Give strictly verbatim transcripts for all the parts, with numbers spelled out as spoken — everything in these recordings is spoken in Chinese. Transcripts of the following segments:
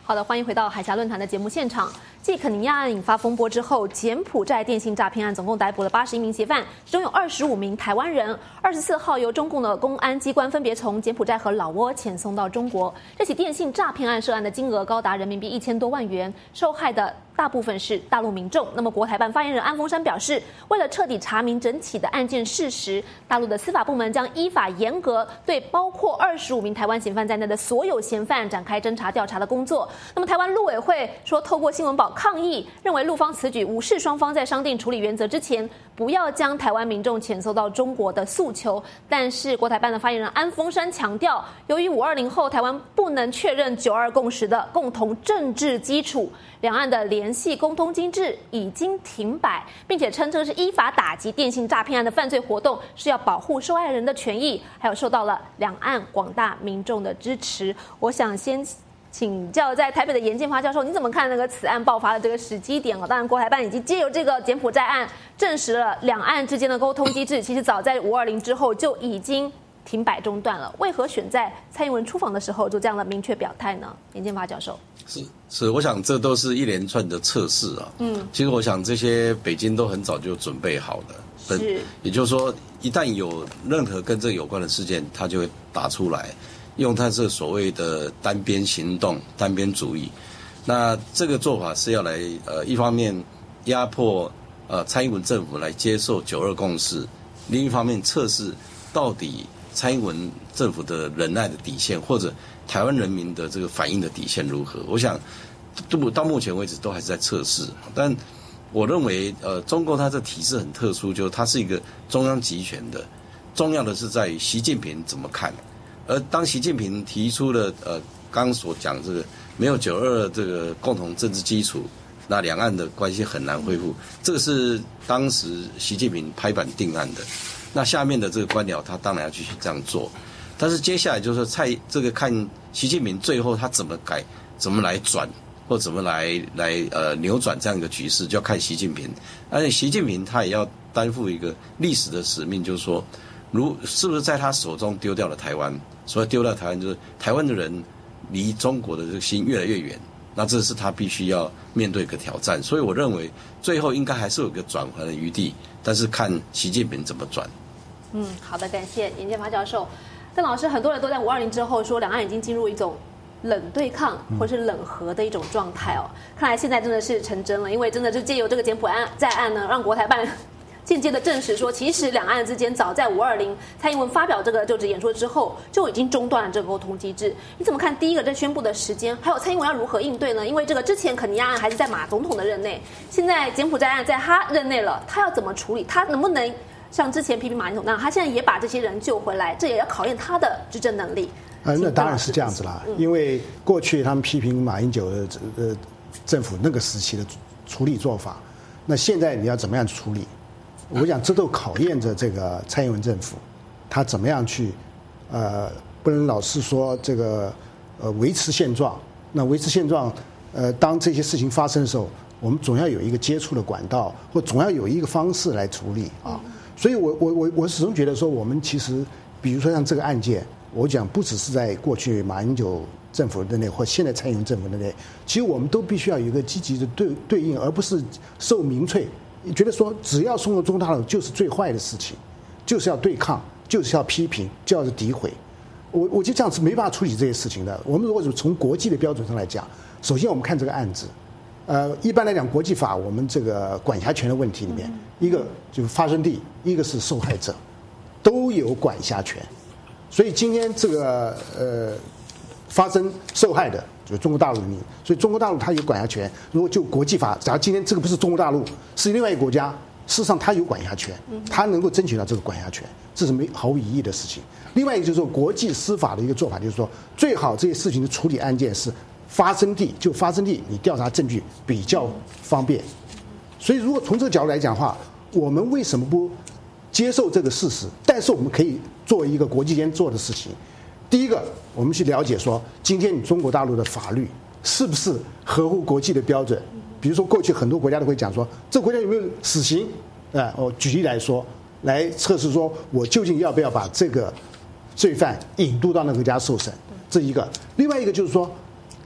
好的，欢迎回到海峡论坛的节目现场。继肯尼亚案引发风波之后，柬埔寨电信诈骗案总共逮捕了八十一名嫌犯，其中有二十五名台湾人。二十四号由中共的公安机关分别从柬埔寨和老挝遣送到中国。这起电信诈骗案涉案的金额高达人民币一千多万元，受害的大部分是大陆民众。那么国台办发言人安峰山表示，为了彻底查明整起的案件事实，大陆的司法部门将依法严格对包括二十五名台湾嫌犯在内的所有嫌犯展开侦查调查的工作。那么台湾陆委会说，透过新闻稿抗议，认为陆方此举无视双方在商定处理原则之前不要将台湾民众遣送到中国的诉求。但是国台办的发言人安峰山强调，由于五二零后台湾不能确认九二共识的共同政治基础，两岸的联系沟通机制已经停摆，并且称这是依法打击电信诈骗案的犯罪活动，是要保护受害人的权益，还有受到了两岸广大民众的支持。我想先请教在台北的严建发教授，你怎么看那个此案爆发的这个时机点？当然，国台办已经借由这个柬埔寨案证实了两岸之间的沟通机制，其实早在五二零之后就已经停摆中断了。为何选在蔡英文出访的时候就这样的明确表态呢？严建发教授， 是是，我想这都是一连串的测试啊。嗯，其实我想这些北京都很早就准备好的，是，也就是说，一旦有任何跟这有关的事件，它就会打出来。用它这所谓的单边行动、单边主义，那这个做法是要来呃，一方面压迫呃蔡英文政府来接受九二共识，另一方面测试到底蔡英文政府的忍耐的底线，或者台湾人民的这个反应的底线如何？我想，到目前为止都还是在测试。但我认为，呃，中共它这体制很特殊，就是它是一个中央集权的，重要的是在于习近平怎么看。而当习近平提出了呃刚刚所讲这个没有九二这个共同政治基础，那两岸的关系很难恢复，这个是当时习近平拍板定案的。那下面的这个官僚他当然要继续这样做，但是接下来就是蔡这个看习近平最后他怎么改，怎么来转，或怎么来来呃扭转这样一个局势，就要看习近平。而且习近平他也要担负一个历史的使命，就是说，如是不是在他手中丢掉了台湾？所以丢掉台湾，就是台湾的人离中国的这个心越来越远，那这是他必须要面对一个挑战。所以我认为最后应该还是有一个转圜的余地，但是看习近平怎么转。 嗯，好的，感谢严建发教授。邓老师，很多人都在五二零之后说两岸已经进入一种冷对抗或是冷和的一种状态哦，看来现在真的是成真了，因为真的是借由这个柬埔寨案呢，让国台办间接的证实说，其实两岸之间早在五二零蔡英文发表这个就职演说之后，就已经中断了这个沟通机制。你怎么看第一个这宣布的时间，还有蔡英文要如何应对呢？因为这个之前肯尼亚案还是在马总统的任内，现在柬埔寨案在他任内了，他要怎么处理？他能不能像之前批评马英九那样，他现在也把这些人救回来？这也要考验他的执政能力。 呃，那当然是这样子啦，嗯、因为过去他们批评马英九的呃政府那个时期的处理做法，那现在你要怎么样处理？我想这都考验着这个蔡英文政府，他怎么样去，呃，不能老是说这个呃维持现状。那维持现状，呃，当这些事情发生的时候，我们总要有一个接触的管道，或总要有一个方式来处理啊。所以我我我我始终觉得说，我们其实，比如说像这个案件，我讲不只是在过去马英九政府的内，或现在蔡英文政府的内，其实我们都必须要有一个积极的对对应，而不是受民粹。觉得说只要送入中国大陆就是最坏的事情，就是要对抗，就是要批评，就要是诋毁。我我就这样子没办法处理这些事情的。我们如果从国际的标准上来讲，首先我们看这个案子，呃，一般来讲国际法我们这个管辖权的问题里面，一个就是发生地，一个是受害者，都有管辖权。所以今天这个呃发生受害的。就是中国大陆人民，所以中国大陆它有管辖权。如果就国际法，假如今天这个不是中国大陆，是另外一个国家，事实上它有管辖权，它能够争取到这个管辖权，这是没毫无疑义的事情。另外一个就是说，国际司法的一个做法，就是说，最好这些事情的处理案件是发生地就发生地，你调查证据比较方便。所以，如果从这个角度来讲的话，我们为什么不接受这个事实？但是我们可以做一个国际间做的事情。第一个，我们去了解说，今天你中国大陆的法律是不是合乎国际的标准？比如说，过去很多国家都会讲说，这个国家有没有死刑？啊，我举例来说，来测试说我究竟要不要把这个罪犯引渡到那个国家受审，这一个。另外一个就是说，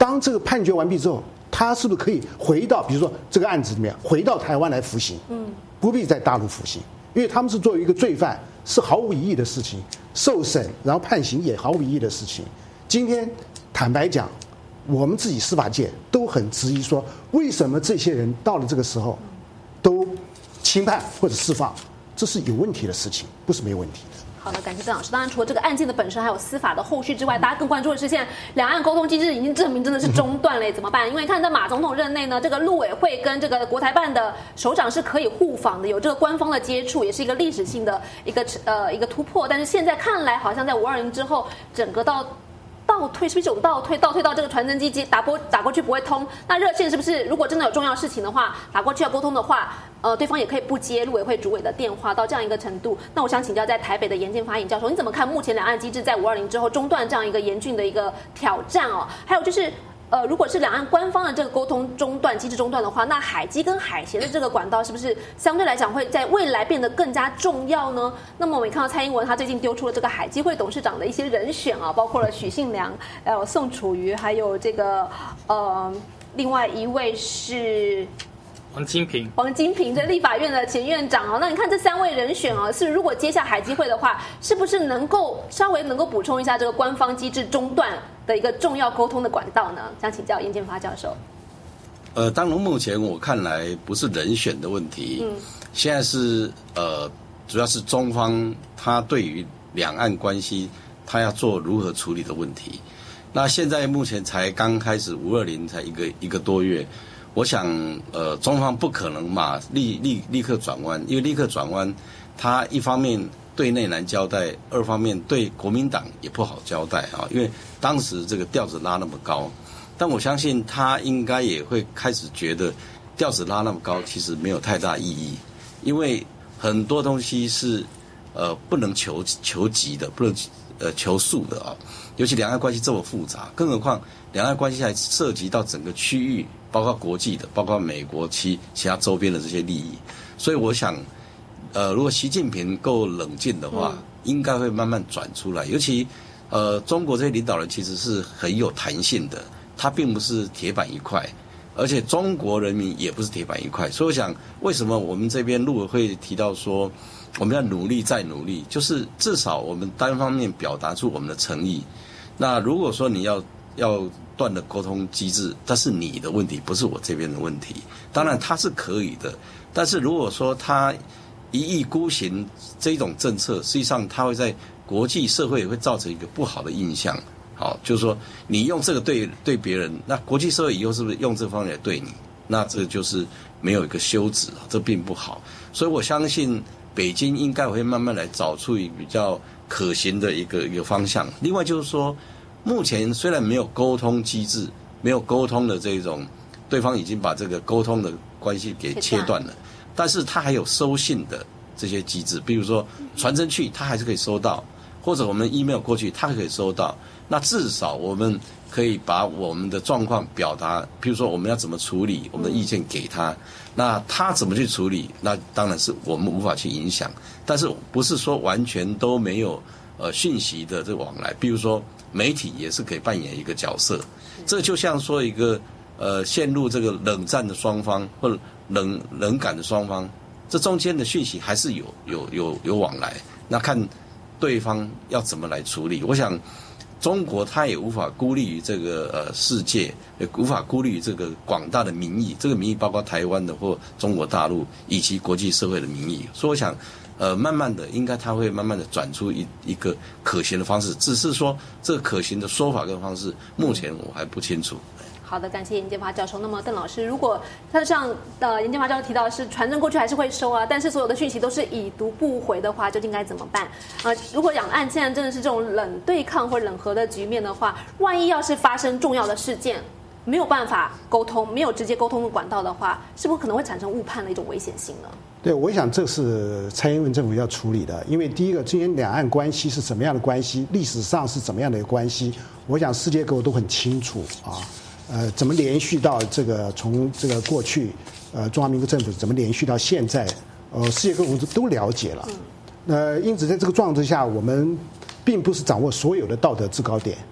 当这个判决完毕之后，他是不是可以回到，比如说这个案子里面，回到台湾来服刑？嗯，不必在大陆服刑，因为他们是作为一个罪犯，是毫无疑义的事情，受审然后判刑也毫无疑义的事情。今天坦白讲，我们自己司法界都很质疑说，为什么这些人到了这个时候都轻判或者释放？这是有问题的事情，不是没有问题的。 好的，感谢邓老师。当然，除了这个案件的本身，还有司法的后续之外，大家更关注的是，现在两岸沟通机制已经证明真的是中断了，怎么办？因为看在马总统任内呢，这个陆委会跟这个国台办的首长是可以互访的，有这个官方的接触，也是一个历史性的一个呃一个突破。但是现在看来，好像在五二零之后，整个到倒退，是不是有倒退？倒退到这个传真机机打过打过去不会通？那热线是不是如果真的有重要事情的话，打过去要沟通的话？呃，对方也可以不接陆委会主委的电话，到这样一个程度。那我想请教，在台北的严建发严教授，你怎么看目前两岸机制在五二零之后中断这样一个严峻的一个挑战哦？还有就是，呃，如果是两岸官方的这个沟通中断机制中断的话，那海基跟海协的这个管道是不是相对来讲会在未来变得更加重要呢？那么我们也看到蔡英文他最近丢出了这个海基会董事长的一些人选啊，包括了许信良、呃宋楚瑜，还有这个呃另外一位是。 王金平， 王金平这立法院的前院长哦，那你看这三位人选哦，是如果接下海基会的话，是不是能够稍微能够补充一下这个官方机制中断的一个重要沟通的管道呢？想请教严建发教授。 呃，当然目前我看来不是人选的问题，嗯，现在是呃，主要是中方他对于两岸关系他要做如何处理的问题。那现在目前才刚开始五二零才一个一个多月。我想，呃，中方不可能嘛立立立刻转弯，因为立刻转弯，他一方面对内难交代，二方面对国民党也不好交代啊，因为当时这个调子拉那么高，但我相信他应该也会开始觉得调子拉那么高其实没有太大意义，因为很多东西是呃不能求求急的，不能呃求速的啊，尤其两岸关系这么复杂，更何况两岸关系还涉及到整个区域。包括国际的，包括美国其其他周边的这些利益，所以我想，呃，如果习近平够冷静的话，嗯、应该会慢慢转出来。尤其，呃，中国这些领导人其实是很有弹性的，他并不是铁板一块，而且中国人民也不是铁板一块。所以我想，为什么我们这边陆委会提到说，我们要努力再努力，就是至少我们单方面表达出我们的诚意。那如果说你要要断的沟通机制，但是你的问题，不是我这边的问题。当然它是可以的，但是如果说他一意孤行这种政策，实际上它会在国际社会也会造成一个不好的印象。好，就是说你用这个对对别人，那国际社会以后是不是用这方面来对你？那这就是没有一个休止，这并不好。所以我相信北京应该会慢慢来找出一个比较可行的一个一个方向。另外就是说，目前虽然没有沟通机制，没有沟通的这种，对方已经把这个沟通的关系给切断了，但是他还有收信的这些机制，比如说传真去，他还是可以收到，或者我们 email 过去，他还可以收到。那至少我们可以把我们的状况表达，譬如说我们要怎么处理，我们的意见给他，那他怎么去处理，那当然是我们无法去影响，但是不是说完全都没有呃讯息的这个往来，比如说媒体也是可以扮演一个角色，这就像说一个呃陷入这个冷战的双方或者冷冷感的双方，这中间的讯息还是有有有有往来，那看对方要怎么来处理。我想中国他也无法孤立于这个呃世界，也无法孤立于这个广大的民意，这个民意包括台湾的或中国大陆以及国际社会的民意，所以我想呃，慢慢的，应该他会慢慢的转出一一个可行的方式，只是说这个可行的说法跟方式，目前我还不清楚。 好的，感谢严建发教授。那么邓老师，如果他像呃严建发教授提到的是传真过去还是会收啊，但是所有的讯息都是已读不回的话，究竟该怎么办？呃，如果两岸现在真的是这种冷对抗或冷和的局面的话，万一要是发生重要的事件，没有办法沟通，没有直接沟通的管道的话，是不是可能会产生误判的一种危险性呢？ 对，我想这是蔡英文政府要处理的，因为第一个，今天两岸关系是什么样的关系，历史上是怎么样的一个关系，我想世界各国都很清楚啊。呃，怎么连续到这个从这个过去，呃，中华民国政府怎么连续到现在，呃，世界各国都了解了。呃，因此在这个状况之下，我们并不是掌握所有的道德制高点，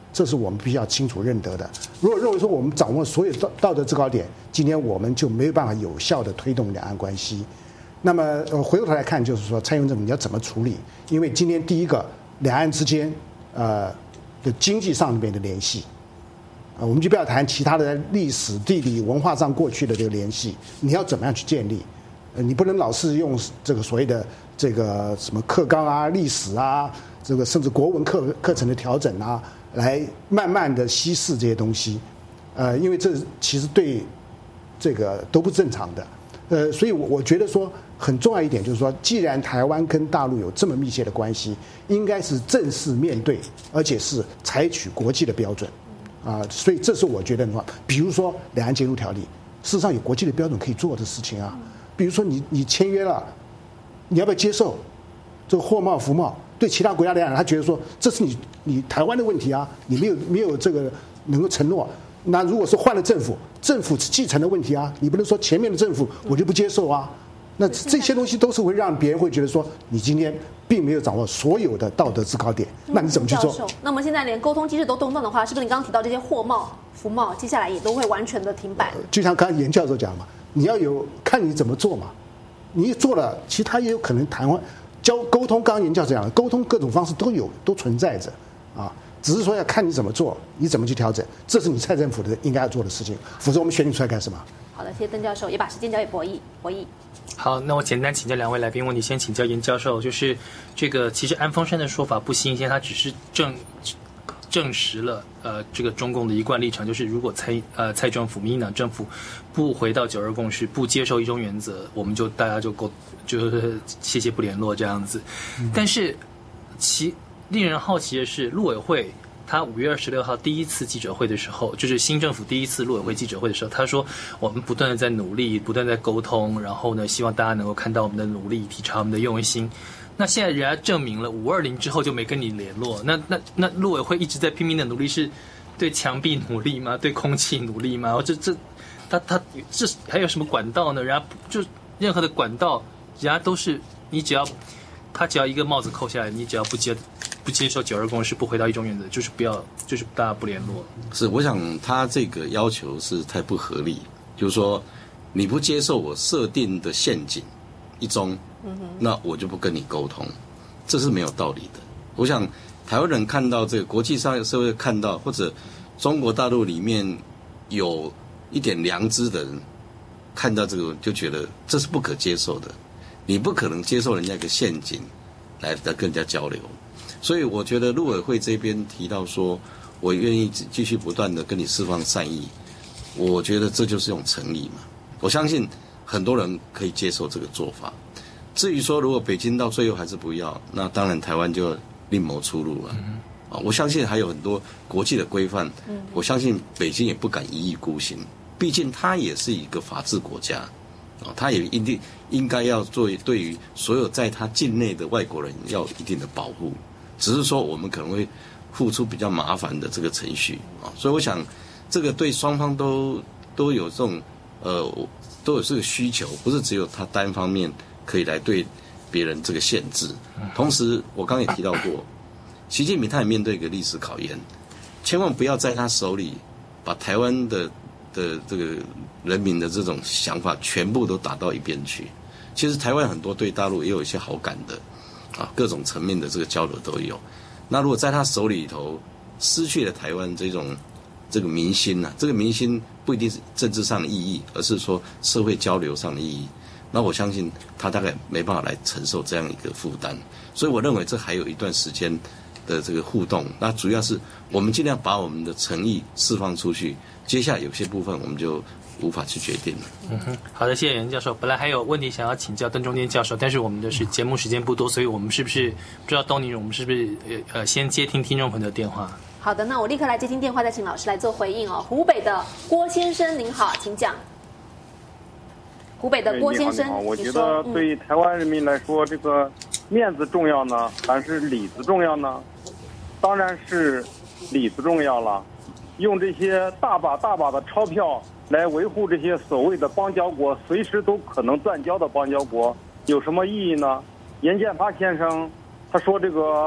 这是我们必须要清楚认得的。如果认为说我们掌握所有道道德制高点，今天我们就没有办法有效的推动两岸关系。那么呃，回过头来看，就是说蔡英文政府你要怎么处理？因为今天第一个，两岸之间呃的经济上面的联系，啊、呃，我们就不要谈其他的历史、地理、文化上过去的这个联系，你要怎么样去建立？呃，你不能老是用这个所谓的这个什么课纲啊、历史啊，这个甚至国文课课程的调整啊，来慢慢的稀释这些东西，呃，因为这其实对这个都不正常的，呃，所以我我觉得说很重要一点就是说，既然台湾跟大陆有这么密切的关系，应该是正式面对，而且是采取国际的标准，啊、呃，所以这是我觉得的话，比如说两岸监督条例，事实上有国际的标准可以做的事情啊。比如说你你签约了，你要不要接受这个货贸服贸？对其他国家来讲，他觉得说这是你你台湾的问题啊，你没有没有这个能够承诺。那如果是换了政府，政府继承的问题啊，你不能说前面的政府我就不接受啊。那这些东西都是会让别人会觉得说，你今天并没有掌握所有的道德制高点，那你怎么去做？ 那么现在连沟通机制都动荡的话，是不是你刚刚提到这些货贸、服贸，接下来也都会完全的停摆？ 就像刚才严教授讲嘛，你要有看你怎么做嘛，你做了，其他也有可能谈话、交沟通。刚刚严教授讲的，沟通各种方式都有，都存在着啊，只是说要看你怎么做，你怎么去调整，这是你蔡政府的应该要做的事情，否则我们选你出来干什么？ 好的，谢谢邓教授，也把时间交给博弈。博弈。 好，那我简单请教两位来宾问题，先请教严教授，就是这个其实安峰山的说法不新鲜，他只是证证实了呃这个中共的一贯立场，就是如果蔡呃蔡政府民进党政府不回到九二共识，不接受一中原则，我们就大家就够就是谢谢不联络这样子。嗯、但是其令人好奇的是，陆委会他五月二十六号第一次记者会的时候，就是新政府第一次陆委会记者会的时候，他说我们不断的在努力，不断在沟通，然后呢，希望大家能够看到我们的努力，体察我们的用心。那现在人家证明了五二零之后就没跟你联络，那那那陆委会一直在拼命的努力，是对墙壁努力吗？对空气努力吗？这这他他这还有什么管道呢？人家就任何的管道，人家都是你只要他只要一个帽子扣下来，你只要不接。不接受九二共识，不回到一中原则，就是不要，就是大家不联络。 是，我想他这个要求是太不合理，就是说你不接受我设定的陷阱一中，嗯、那我就不跟你沟通，这是没有道理的。我想台湾人看到这个，国际上社会看到，或者中国大陆里面有一点良知的人看到这个，就觉得这是不可接受的。你不可能接受人家一个陷阱来来跟人家交流。所以我觉得陆委会这边提到说，我愿意继续不断的跟你释放善意，我觉得这就是一种诚意嘛。我相信很多人可以接受这个做法。至于说如果北京到最后还是不要，那当然台湾就另谋出路了。啊，我相信还有很多国际的规范，我相信北京也不敢一意孤行，毕竟它也是一个法治国家。哦，他也一定应该要做对于所有在他境内的外国人要有一定的保护。只是说我们可能会付出比较麻烦的这个程序啊，所以我想这个对双方都都有这种呃都有这个需求，不是只有他单方面可以来对别人这个限制。同时我刚刚也提到过，习近平他也面对一个历史考验，千万不要在他手里把台湾的的这个人民的这种想法全部都打到一边去。其实台湾很多对大陆也有一些好感的。啊，各种层面的这个交流都有。那如果在他手里头失去了台湾这种这个民心啊，这个民心不一定是政治上的意义，而是说社会交流上的意义。那我相信他大概没办法来承受这样一个负担。所以我认为这还有一段时间的这个互动。那主要是我们尽量把我们的诚意释放出去，接下来有些部分我们就无法去决定了。 嗯哼，好的，谢谢严教授。本来还有问题想要请教邓中间教授，但是我们的是节目时间不多，所以我们是不是不知道东尼，我们是不是呃先接听听众朋友的电话？ 好的，那我立刻来接听电话，再请老师来做回应哦。湖北的郭先生您好，请讲。湖北的郭先生， 你好，你好，我觉得对台湾人民来说，嗯、这个面子重要呢，还是里子重要呢？当然是里子重要了。用这些大把大把的钞票来维护这些所谓的邦交国，随时都可能断交的邦交国，有什么意义呢？严建发先生他说这个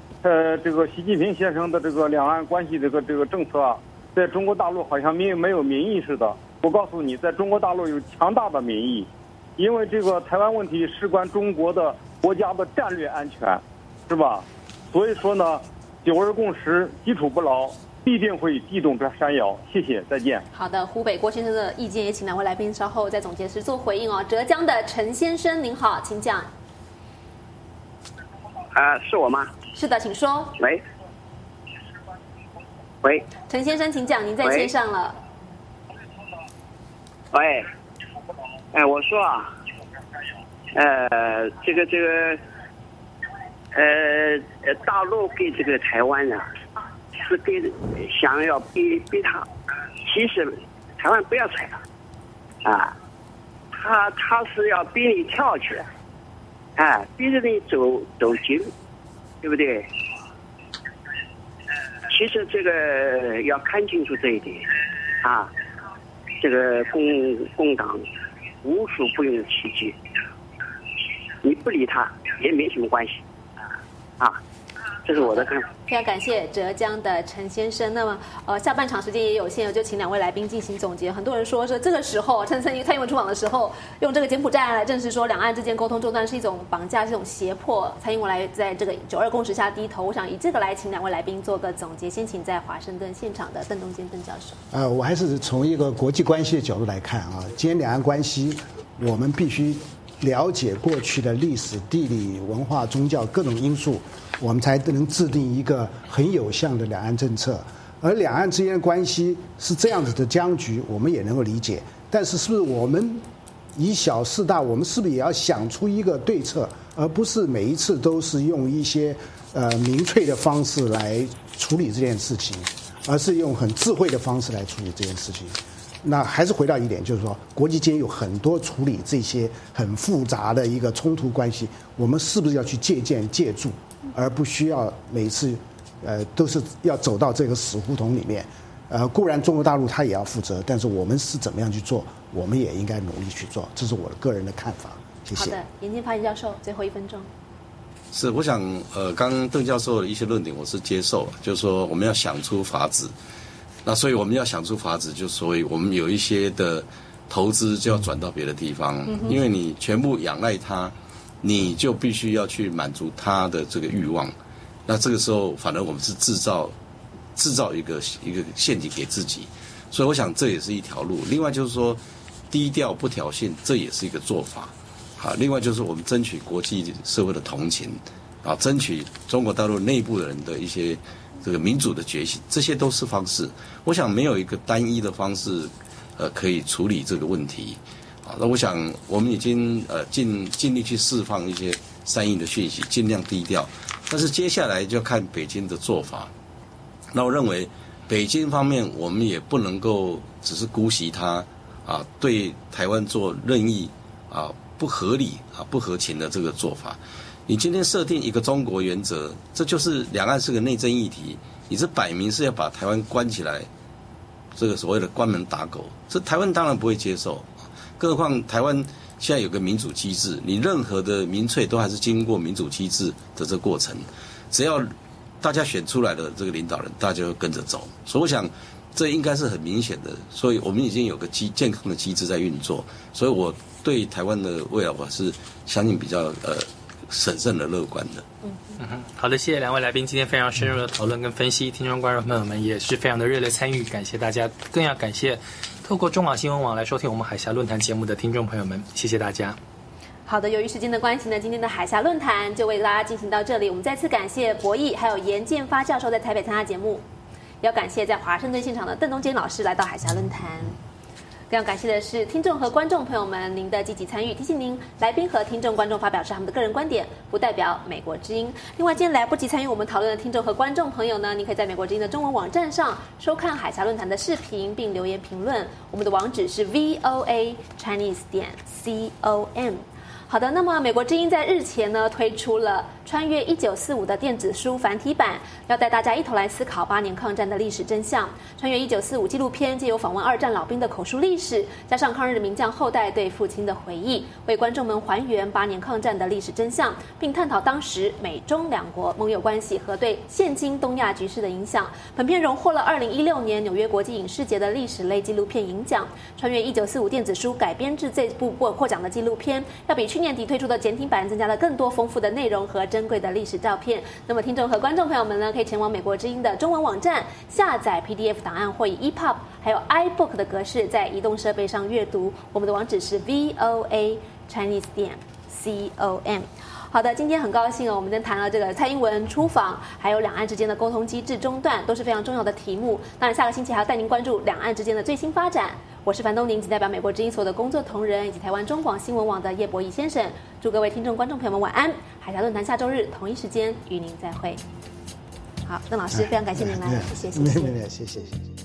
呃，这个习近平先生的这个两岸关系这个这个政策啊，在中国大陆好像没没有民意似的。我告诉你，在中国大陆有强大的民意，因为这个台湾问题事关中国的国家的战略安全，是吧？所以说呢，九二共识基础不牢，必定会地动山摇。谢谢，再见。 好的，湖北郭先生的意见也请两位来宾稍后在总结时做回应哦。浙江的陈先生，您好，请讲。 啊、呃，是我吗？ 是的，请说。 喂，喂， 陈先生，请讲，您在线上了。 喂，哎，我说啊，呃，这个这个，呃，大陆给这个台湾呢、啊，是给想要逼逼他，其实台湾不要踩了，啊，他他是要逼你跳起来，哎，逼着你走走进，对不对？其实这个要看清楚这一点，啊。这个共共党无所不用其极，你不理他也没什么关系，啊，这是我的看法。 非常感谢浙江的陈先生。那么，呃，下半场时间也有限，就请两位来宾进行总结。很多人说是这个时候，陈陈蔡英文出访的时候，用这个柬埔寨案来证实说两岸之间沟通中断是一种绑架，是一种胁迫。蔡英文来在这个九二共识下低头。我想以这个来请两位来宾做个总结。先请在华盛顿现场的邓东坚邓教授。 呃，我还是从一个国际关系的角度来看啊，今天两岸关系，我们必须了解过去的历史、地理、文化、宗教各种因素，我们才能制定一个很有效的两岸政策。而两岸之间的关系是这样子的僵局，我们也能够理解。但是，是不是我们以小事大，我们是不是也要想出一个对策，而不是每一次都是用一些呃民粹的方式来处理这件事情，而是用很智慧的方式来处理这件事情？那还是回到一点，就是说，国际间有很多处理这些很复杂的一个冲突关系，我们是不是要去借鉴借助，而不需要每次，呃，都是要走到这个死胡同里面。呃，固然中国大陆他也要负责，但是我们是怎么样去做，我们也应该努力去做，这是我的个人的看法。谢谢。 好的，严建发严教授，最后一分钟。 是，我想，呃，刚刚邓教授的一些论点我是接受了，就是说我们要想出法子。那所以我们要想出法子，就所以我们有一些的投资就要转到别的地方，因为你全部仰赖它，你就必须要去满足它的这个欲望。那这个时候，反而我们是制造制造一个一个陷阱给自己。所以我想这也是一条路。另外就是说，低调不挑衅，这也是一个做法。啊，另外就是我们争取国际社会的同情，啊，争取中国大陆内部的人的一些这个民主的觉醒，这些都是方式。我想没有一个单一的方式，呃，可以处理这个问题。啊，那我想我们已经呃尽尽力去释放一些善意的讯息，尽量低调。但是接下来就要看北京的做法。那我认为北京方面，我们也不能够只是姑息他啊，对台湾做任意啊不合理啊不合情的这个做法。你今天设定一个中国原则，这就是两岸是个内政议题，你这摆明是要把台湾关起来，这个所谓的关门打狗，这台湾当然不会接受。更何况台湾现在有个民主机制，你任何的民粹都还是经过民主机制的这个过程，只要大家选出来的这个领导人，大家就跟着走。所以我想这应该是很明显的，所以我们已经有个机健康的机制在运作，所以我对台湾的未来我是相信比较呃审慎的乐观的。 嗯嗯，好的，谢谢两位来宾今天非常深入的讨论跟分析，听众观众朋友们也是非常的热烈参与，感谢大家，更要感谢透过中网新闻网来收听我们海峡论坛节目的听众朋友们，谢谢大家。 好的，由于时间的关系呢，今天的海峡论坛就为大家进行到这里。我们再次感谢博弈还有严建发教授在台北参加节目，也要感谢在华盛顿现场的邓东坚老师来到海峡论坛。更要感谢的是听众和观众朋友们您的积极参与。提醒您，来宾和听众观众发表是他们的个人观点，不代表美国之音。另外，今天来不及参与我们讨论的听众和观众朋友呢，您可以在美国之音的中文网站上收看海峡论坛的视频，并留言评论。我们的网址是 V O A Chinese 点 C O M。好的，那么美国之音在日前呢推出了穿越一九四五》的电子书繁体版，要带大家一同来思考八年抗战的历史真相。穿越一九四五纪录片借由访问二战老兵的口述历史，加上抗日名将后代对父亲的回忆，为观众们还原八年抗战的历史真相，并探讨当时美中两国盟友关系和对现今东亚局势的影响。本片荣获了二零一六年纽约国际影视节的历史类纪录片银奖。穿越一九四五电子书改编至这部获奖的纪录片，要比去年底推出的简体版增加了更多丰富的内容和珍贵的历史照片。那么听众和观众朋友们呢，可以前往美国之音的中文网站下载 P D F 档案，或以 E P U B 还有 iBook 的格式在移动设备上阅读。我们的网址是 V O A Chinese 点 C O M。好的，今天很高兴哦，我们谈了这个蔡英文出访，还有两岸之间的沟通机制中断，都是非常重要的题目。当然，下个星期还要带您关注两岸之间的最新发展。我是樊东宁，仅代表美国之音所有的工作同仁以及台湾中广新闻网的叶博弈先生，祝各位听众、观众朋友们晚安。海峡论坛下周日同一时间与您再会。好，邓老师，非常感谢您来，谢谢，谢谢， 没没没，谢谢，谢谢。